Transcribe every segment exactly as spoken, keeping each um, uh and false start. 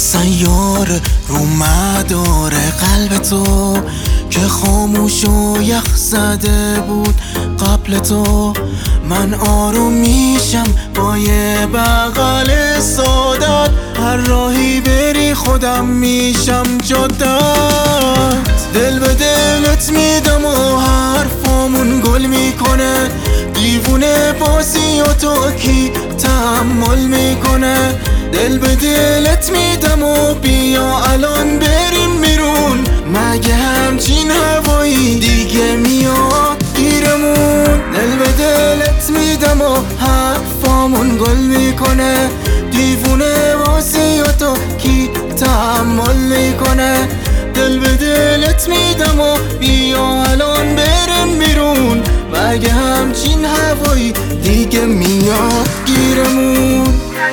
سیاره رو مدار قلب تو که خاموش و یخ زده بود قبل تو. من آروم میشم با یه بغل سادت، هر راهی بری خودم میشم جادت. دل به دلت میدم و حرفامون گل میکنه، دیوونه بازی و تو کی تحمل میکنه. دل به دلت میدم و بیا الان بریم بیرون، مگه همچین هوایی دیگه میاد گیرمون. دل به دلت میدم و حرفامون گل میکنه، دیوونه بازی و تو کی تحمل میکنه. دل به دلت میدم و بیا الان بریم بیرون، مگه همچین هوایی دیگه میاد گیرمون.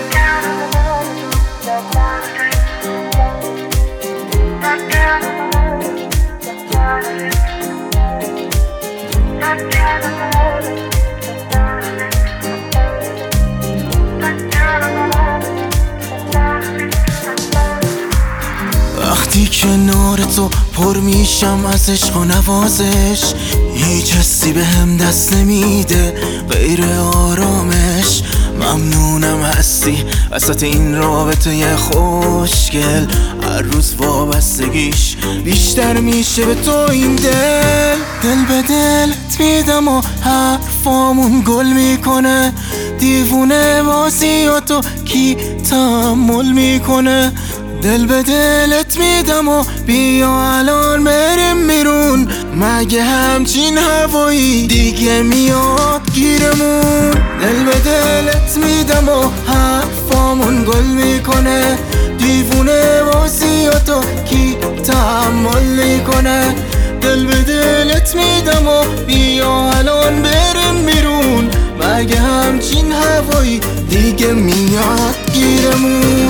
وقتی کنار تو پر میشم از عشق و نوازش، هیچ حسی به هم دست نمیده غیر آرامش. ممنونم هستی وسط این رابطه خوشگل، هر روز وابستگیش بیشتر میشه به تو این دل. دل به دلت میدم و حرفامون گل میکنه، دیوونه بازی و تو کی تحمل میکنه. دل به دلت میدم و بیا الان بریم بیرون، مگه همچین هوایی دیگه میاد گیرمون. دل به دلت میدم و حرفامون گل میکنه، دیوونه بازی و تو کی تحمل میکنه. دل به دلت میدم و بیا الان بریم بیرون، مگه همچین هوایی دیگه میاد گیرمون.